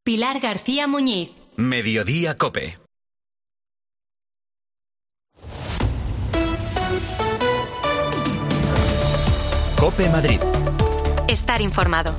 Pilar García Muñiz. Mediodía COPE. COPE Madrid. Estar informado.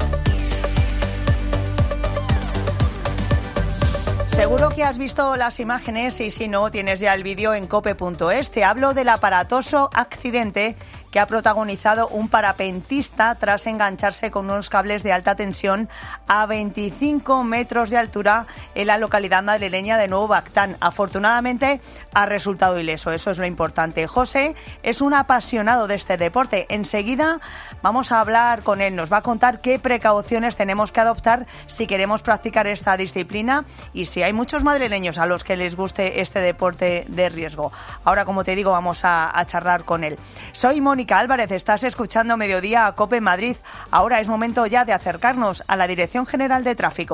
Seguro que has visto las imágenes y si no, tienes ya el vídeo en cope.es. Te hablo del aparatoso accidente que ha protagonizado un parapentista tras engancharse con unos cables de alta tensión a 25 metros de altura en la localidad madrileña de Nuevo Bactán. Afortunadamente ha resultado ileso, eso es lo importante. José es un apasionado de este deporte. Enseguida vamos a hablar con él, nos va a contar qué precauciones tenemos que adoptar si queremos practicar esta disciplina y si hay muchos madrileños a los que les guste este deporte de riesgo. Ahora, como te digo, vamos a charlar con él. Soy Mónica Álvarez, estás escuchando Mediodía a COPE Madrid. Ahora es momento ya de acercarnos a la Dirección General de Tráfico.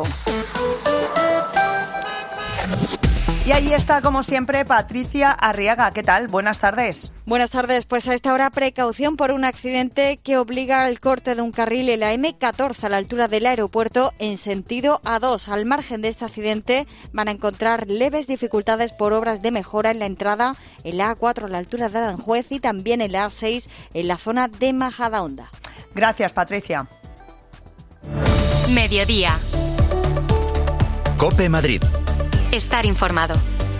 Y allí está, como siempre, Patricia Arriaga. ¿Qué tal? Buenas tardes. Buenas tardes. Pues a esta hora precaución por un accidente que obliga al corte de un carril en la M14 a la altura del aeropuerto en sentido A2. Al margen de este accidente van a encontrar leves dificultades por obras de mejora en la entrada en la A4 a la altura de Aranjuez y también en la A6 en la zona de Majadahonda. Gracias, Patricia. Mediodía. COPE Madrid. Estar informado.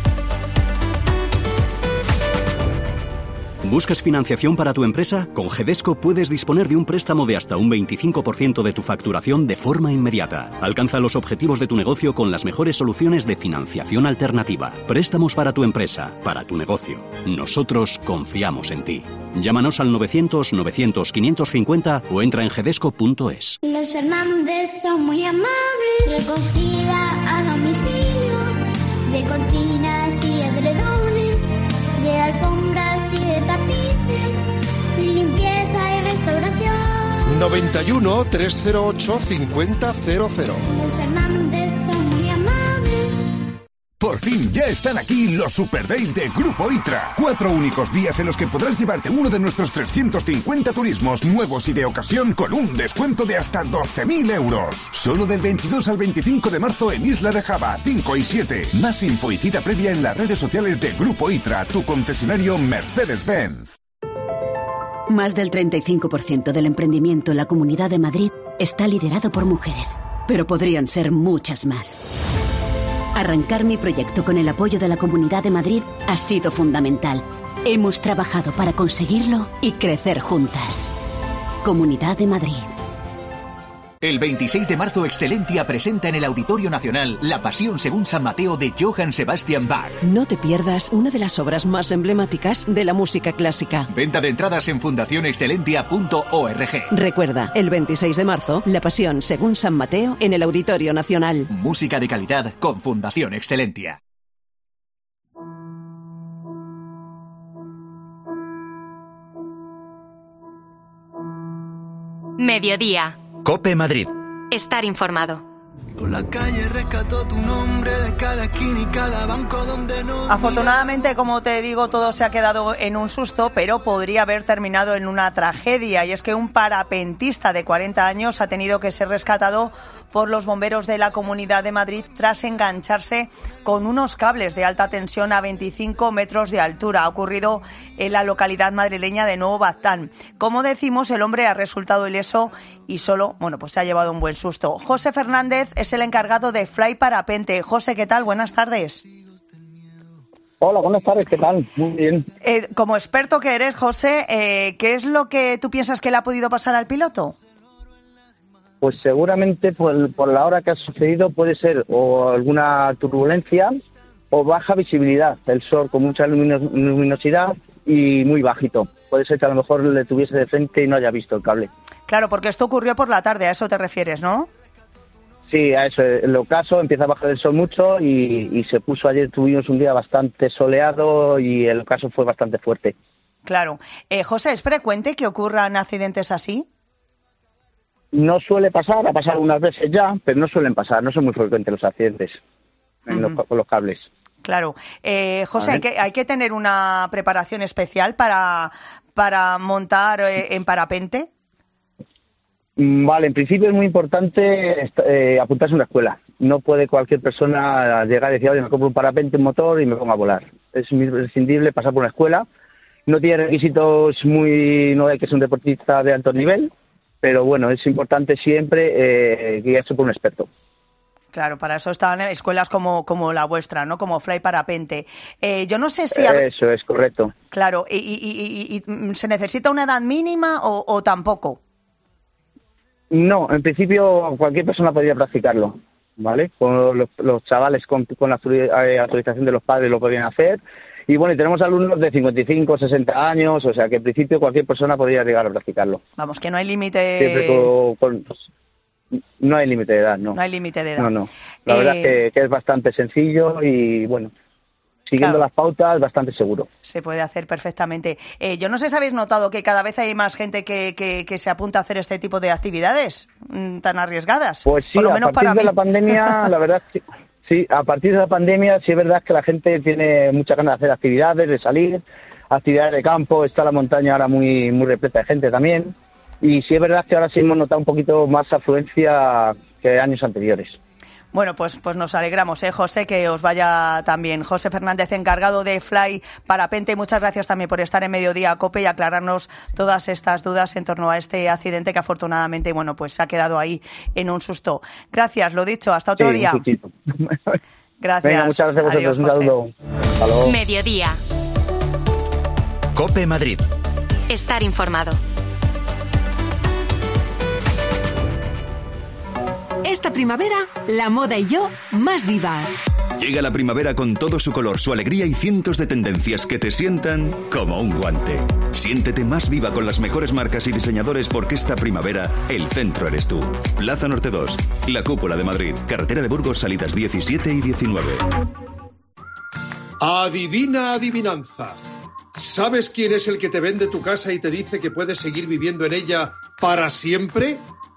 ¿Buscas financiación para tu empresa? Con GEDESCO puedes disponer de un préstamo de hasta un 25% de tu facturación de forma inmediata. Alcanza los objetivos de tu negocio con las mejores soluciones de financiación alternativa. Préstamos para tu empresa, para tu negocio. Nosotros confiamos en ti. Llámanos al 900-900-550 o entra en gedesco.es. Los Fernández son muy amables. Recogida a domicilio de cortinas y edredones, de alfombras y de tapices, limpieza y restauración. 91 308 5000. Los Fernández son muy amables. Por fin ya están aquí los Super Days de Grupo ITRA. 4 únicos días en los que podrás llevarte uno de nuestros 350 turismos nuevos y de ocasión con un descuento de hasta 12.000 euros. Solo del 22 al 25 de marzo en Isla de Java, 5 y 7. Más info y cita previa en las redes sociales de Grupo ITRA, tu concesionario Mercedes-Benz. Más del 35% del emprendimiento en la Comunidad de Madrid está liderado por mujeres, pero podrían ser muchas más. Arrancar mi proyecto con el apoyo de la Comunidad de Madrid ha sido fundamental. Hemos trabajado para conseguirlo y crecer juntas. Comunidad de Madrid. El 26 de marzo Excelentia presenta en el Auditorio Nacional La Pasión según San Mateo de Johann Sebastian Bach. No te pierdas una de las obras más emblemáticas de la música clásica. Venta de entradas en fundacionexcelentia.org. Recuerda, el 26 de marzo, La Pasión según San Mateo en el Auditorio Nacional. Música de calidad con Fundación Excelentia. Mediodía. COPE Madrid. Estar informado. La calle rescató tu nombre de cada esquina y cada banco donde no. Afortunadamente, como te digo, todo se ha quedado en un susto, pero podría haber terminado en una tragedia. Y es que un parapentista de 40 años ha tenido que ser rescatado por los bomberos de la Comunidad de Madrid tras engancharse con unos cables de alta tensión a 25 metros de altura. Ha ocurrido en la localidad madrileña de Nuevo Bactán. Como decimos, el hombre ha resultado ileso y solo, pues se ha llevado un buen susto. José Fernández es el encargado de Fly Parapente. José, ¿qué tal? Buenas tardes. Hola, buenas tardes, ¿qué tal? Muy bien. Como experto que eres, José, ¿qué es lo que tú piensas que le ha podido pasar al piloto? Pues seguramente por la hora que ha sucedido puede ser o alguna turbulencia o baja visibilidad. El sol con mucha luminosidad y muy bajito. Puede ser que a lo mejor le tuviese de frente y no haya visto el cable. Claro, porque esto ocurrió por la tarde, a eso te refieres, ¿no? Sí, a eso. El ocaso empieza a bajar el sol mucho y se puso ayer, tuvimos un día bastante soleado y el ocaso fue bastante fuerte. Claro. José, ¿es frecuente que ocurran accidentes así? No suele pasar, ha pasado unas veces ya, pero no suelen pasar, no son muy frecuentes los accidentes con los cables. Claro. José, ¿vale? ¿Hay que tener una preparación especial para montar en parapente? Vale, en principio es muy importante apuntarse a una escuela. No puede cualquier persona llegar y decir, oye, me compro un parapente, un motor y me pongo a volar. Es imprescindible pasar por una escuela. No tiene requisitos no hay que ser un deportista de alto nivel, pero bueno, es importante siempre guiarse por un experto. Claro, para eso están escuelas como la vuestra, ¿no? Como Fly Parapente. Yo no sé si... Eso es correcto. Claro, ¿y se necesita una edad mínima o tampoco? No, en principio cualquier persona podría practicarlo, ¿vale? Con los chavales con la autorización de los padres lo podrían hacer. Y bueno, y tenemos alumnos de 55, 60 años, o sea que en principio cualquier persona podría llegar a practicarlo. Vamos, que no hay límite... Siempre no hay límite de edad, ¿no? No hay límite de edad. No. La verdad es que es bastante sencillo y bueno, siguiendo las pautas, bastante seguro. Se puede hacer perfectamente. Yo no sé si habéis notado que cada vez hay más gente que se apunta a hacer este tipo de actividades tan arriesgadas. Pues sí, a partir de la pandemia, la verdad es que... Sí, a partir de la pandemia sí es verdad que la gente tiene muchas ganas de hacer actividades, de salir, actividades de campo, está la montaña ahora muy repleta de gente también, y sí es verdad que ahora sí hemos notado un poquito más afluencia que años anteriores. Bueno, pues nos alegramos, José, que os vaya también. José Fernández, encargado de Fly Parapente, muchas gracias también por estar en Mediodía Cope y aclararnos todas estas dudas en torno a este accidente que afortunadamente, bueno, pues se ha quedado ahí en un susto. Gracias, lo dicho, hasta otro día. Gracias. Venga, muchas gracias a vosotros. Adiós, un saludo. Hasta luego. Mediodía. Cope Madrid. Estar informado. Esta primavera, la moda y yo más vivas. Llega la primavera con todo su color, su alegría y cientos de tendencias que te sientan como un guante. Siéntete más viva con las mejores marcas y diseñadores porque esta primavera el centro eres tú. Plaza Norte 2, La Cúpula de Madrid, carretera de Burgos, salidas 17 y 19. Adivina adivinanza. ¿Sabes quién es el que te vende tu casa y te dice que puedes seguir viviendo en ella para siempre?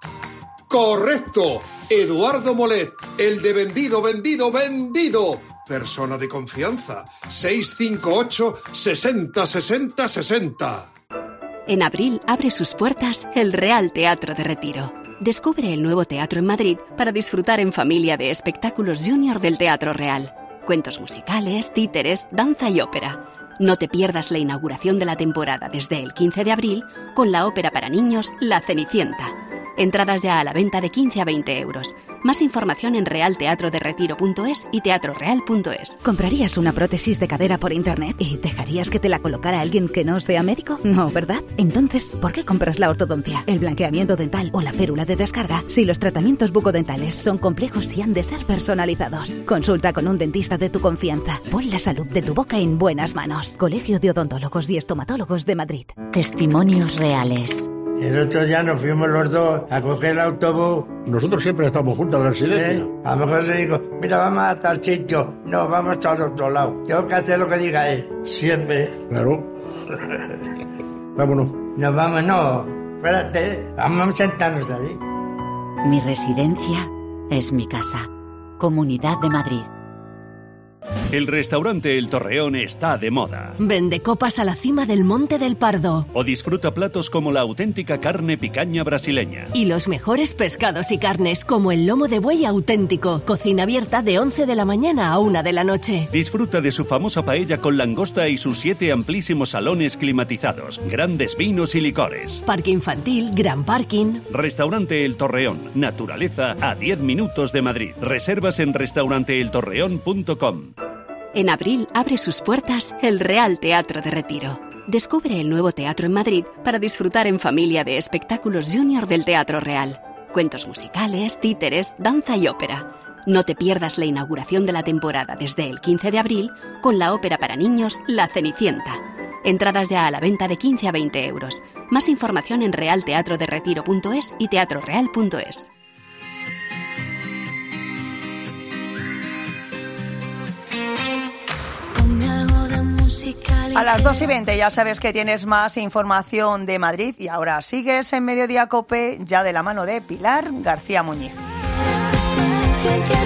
¡Correcto! Eduardo Molet, el de vendido. Persona de confianza. 658 60 60 60. En abril abre sus puertas el Real Teatro de Retiro. Descubre el nuevo teatro en Madrid para disfrutar en familia de espectáculos junior del Teatro Real. Cuentos musicales, títeres, danza y ópera. No te pierdas la inauguración de la temporada desde el 15 de abril con la ópera para niños La Cenicienta. Entradas ya a la venta de 15 a 20 euros. Más información en realteatroderetiro.es y teatroreal.es. ¿Comprarías una prótesis de cadera por internet y dejarías que te la colocara alguien que no sea médico? No, ¿verdad? Entonces, ¿por qué compras la ortodoncia, el blanqueamiento dental o la férula de descarga si los tratamientos bucodentales son complejos y han de ser personalizados? Consulta con un dentista de tu confianza. Pon la salud de tu boca en buenas manos. Colegio de Odontólogos y Estomatólogos de Madrid. Testimonios reales. El otro día nos fuimos los dos a coger el autobús. Nosotros siempre estamos juntos en la residencia. A lo mejor se dijo, mira, vamos a tal sitio. No, vamos al otro lado. Tengo que hacer lo que diga él. Siempre. Claro. Vámonos. Nos vamos, no. Espérate, vamos a sentarnos ahí. Mi residencia es mi casa. Comunidad de Madrid. El restaurante El Torreón está de moda. Vende copas a la cima del Monte del Pardo. O disfruta platos como la auténtica carne picaña brasileña. Y los mejores pescados y carnes como el lomo de buey auténtico. Cocina abierta de 11 de la mañana a 1 de la noche. Disfruta de su famosa paella con langosta y sus 7 amplísimos salones climatizados. Grandes vinos y licores. Parque infantil, gran parking. Restaurante El Torreón. Naturaleza a 10 minutos de Madrid. Reservas en restauranteeltorreón.com. En abril abre sus puertas el Real Teatro de Retiro. Descubre el nuevo teatro en Madrid para disfrutar en familia de espectáculos junior del Teatro Real. Cuentos musicales, títeres, danza y ópera. No te pierdas la inauguración de la temporada desde el 15 de abril con la ópera para niños La Cenicienta. Entradas ya a la venta de 15 a 20 euros. Más información en realteatroderetiro.es y teatroreal.es. A las 2:20 ya sabes que tienes más información de Madrid y ahora sigues en Mediodía Cope ya de la mano de Pilar García Muñiz.